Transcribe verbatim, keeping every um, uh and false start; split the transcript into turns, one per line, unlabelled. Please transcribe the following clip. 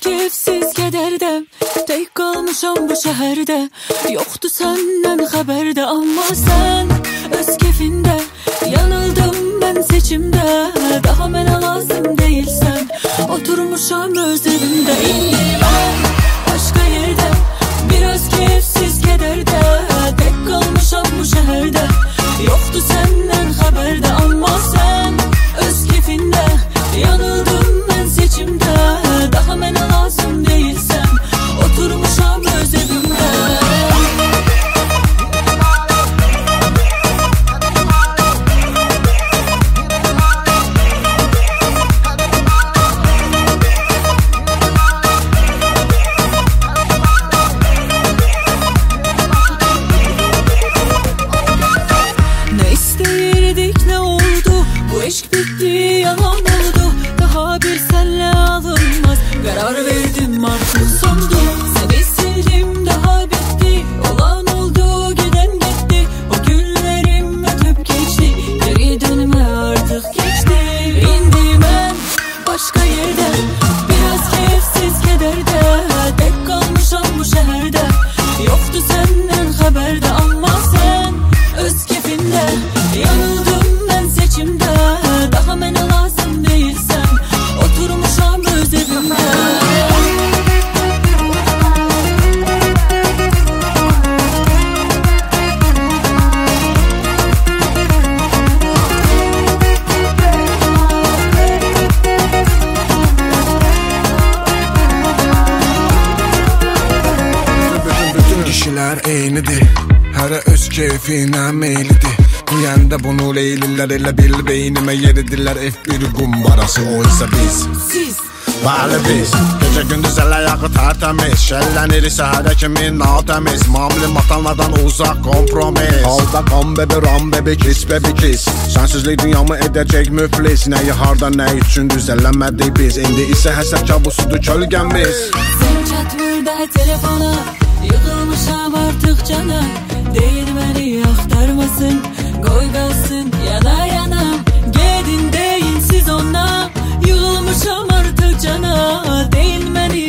keyfsiz kədərdə, tək qalmışam bu şəhərdə. Yoxdur səndən xəbərdə, amma sən öz keyfində. Yanıldım mən seçimdə, daha mənə lazım deyilsən. Oturmuşam öz evimdə, indi mən başqa yerdə. Biraz keyfsiz kədərdə, tək qalmışam bu şəhərdə. Yoxdur səndən xəbərdə, amma sən öz keyfində. Yanıldım mən seçimdə, daha mənə lazım deyilsən. Oturmuşam öz evimdə. Ne isteyirdik, ne oldu? Bu eşk bitti, yalan oldu. Daha bir senle alınmaz. Karar verdim artık sondu. Seni sildim, daha bitti. Olan oldu, giden gitti. O günlerim ötüp geçti. Geri dönme artık geçti. İndi ben başka yerde. Biraz keyifsiz kederde. Tek kalmışam bu şehirde. Yoktu senden haberde, ama sen öz keyfinde. Yanıldım ben seçimde, daha mənə lazım değilsen. Oturmuşam öz evimde.
Bütün kişiler eynidir, hərə öz keyfinə meylidir. Deyəndə bunu leylilər elə bil beynimə yeridirlər. F bir qumbarası, o isə biz.
Siz
Bəli biz, gecə gündüz əl ayağı tərtəmiz. Şəllənir səhərə kimi natəmiz. Mamli matanlardan uzaq kompromis. Halda qan bebi, ram bebi, kiss bebi kiss. Sənsizlik dünyamı edəcək müflis. Nəyi harda, nə üçün düzələmədik biz. İndi isə həsəd kabusudur kölgəmiz.
Sen çatmır da telefona, yığılmışam artık cana. Değil beni aktarmasın, koy kalsın yana yana. Gedin deyin siz ona, yığılmışam artık cana. Değil beni